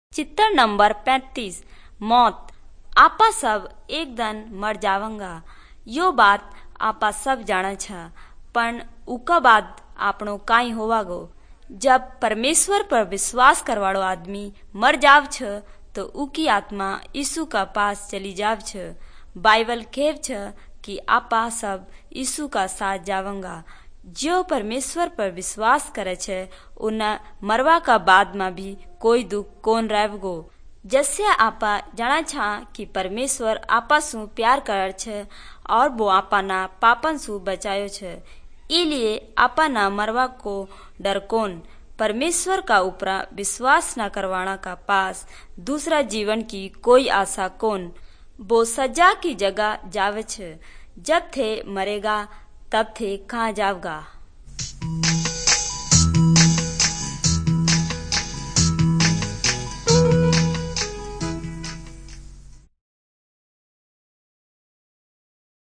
चित्र नंबर 35। मौत। आपा सब एक दिन मर जावंगा। यो बात आपा सब जाने छ, पण उका बाद आपनो काई होवागो। जब परमेश्वर पर विश्वास करवाड़ो आदमी मर जाव छ तो उकी आत्मा यीशु का पास चली जाव छ। बाइबल कहेव छ कि आपा सब यीशु का साथ जावंगा। जो परमेश्वर पर विश्वास करे छे उन्हें मरवा का बाद में भी कोई दुख कोन रहेगो। जैसे आपा जाना छा कि परमेश्वर आपा सु प्यार करे छे और वो आपा ना पापन सु बचायो छे। इलिए आपा ना मरवा को डर कोन। परमेश्वर का ऊपरा विश्वास न करवाना का पास दूसरा जीवन की कोई आशा कोन। वो सजा की जगह जावे छे। जब थे मरेगा तब थे कहाँ जावगा।